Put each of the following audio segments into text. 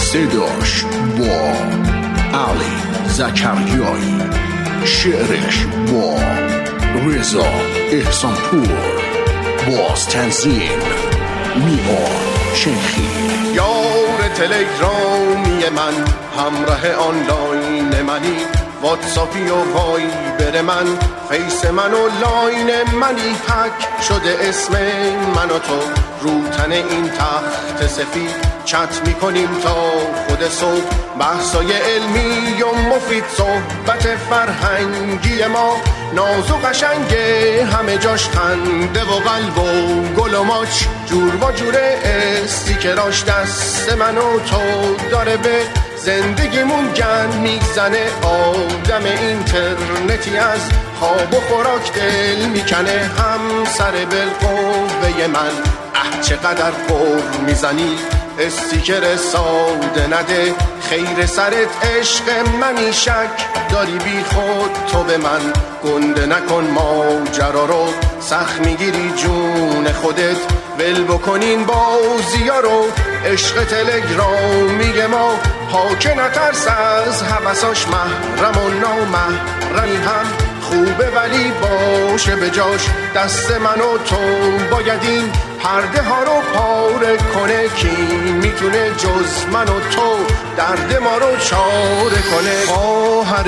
صداش با علی زکریایی، شعرش با رضا احسانپور، باز تنظیم میعاد شیخی. یار تلگرامی من، همراه آنلاین منی، واتساپی و وایبر من، فیس من و لاین منی، هک شده اسم من و تو رو تن این تخت سفید، چت میکنیم تا خود صبح، بحثای علمی و مفید، صحبت فرهنگی ما ناز و قشنگه، همه جاش خنده و قلب و گل و ماچ، جور و جور استیکراش، دست من و تو داره به زندگیمون گند میزنه، آدم اینترنتی از خواب و خوراک دل میکنه، هم سر بالقوه من چقدر قر میزنی، استیکر ساده نده، خیر سرت عشق منی، شک داری بی خود تو به من، گنده نکن ماجرا رو، سخت میگیری جون خودت، ول بکنین بازیا رو، عشق تلگرامی ما پاکه، نترس از حوثاش، محرم و نامحرمی هم خوبه ولی باشه به جاش، دست من و تو باید این پرده ها رو پاره کنه، کی میتونه جز من و تو درد ما رو چاره کنه، خواهر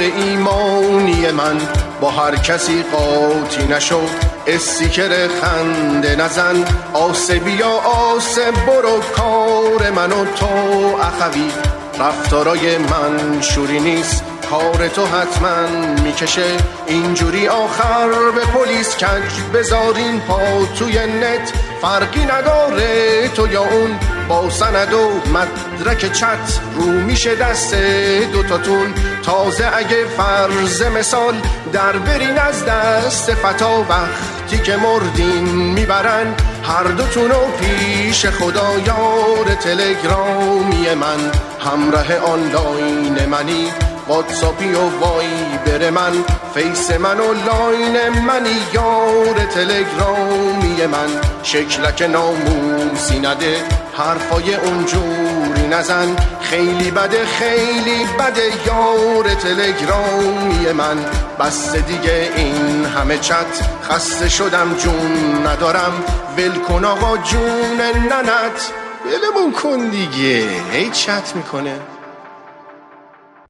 ایمانی من با هر کسی قاطی نشو، استیکر خنده نزن، آسبی یا آسب برو، کار من و تو اخوی، رفتارای من شوری نیست، کار تو حتما میکشه، اینجوری آخر به پلیس کج بذارین پا توی نت، فرقی نداره تو یا اون، با سند و مدرک چت رو میشه دست دوتاتون، تازه اگه فرض مثال در برین از دست فتا، وقتی که مردین میبرن هر دوتونو پیش خدا، یار تلگرامی من، همراه آنلاین منی، واتساپی و وایبر من، فیس من و لاین منی، یار تلگرامی من، شکلک ناموسی نده، حرفای اونجوری نزن، خیلی بده خیلی بده، یار تلگرامی من، بس دیگه این همه چت، خسته شدم جون ندارم، ول کن آقا جون ننت، ولمون کن دیگه، هی چت میکنه.